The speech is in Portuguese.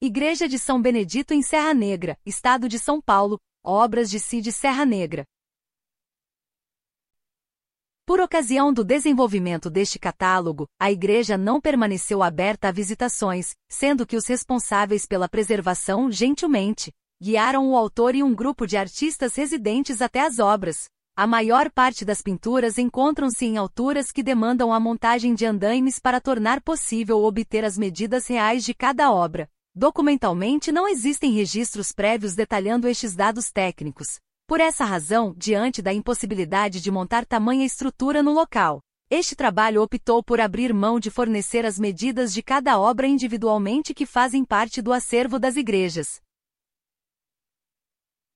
Igreja de São Benedito em Serra Negra, Estado de São Paulo, obras de Cide Serra Negra. Por ocasião do desenvolvimento deste catálogo, a igreja não permaneceu aberta a visitações, sendo que os responsáveis pela preservação gentilmente guiaram o autor e um grupo de artistas residentes até as obras. A maior parte das pinturas encontram-se em alturas que demandam a montagem de andaimes para tornar possível obter as medidas reais de cada obra. Documentalmente não existem registros prévios detalhando estes dados técnicos. Por essa razão, diante da impossibilidade de montar tamanha estrutura no local, este trabalho optou por abrir mão de fornecer as medidas de cada obra individualmente que fazem parte do acervo das igrejas.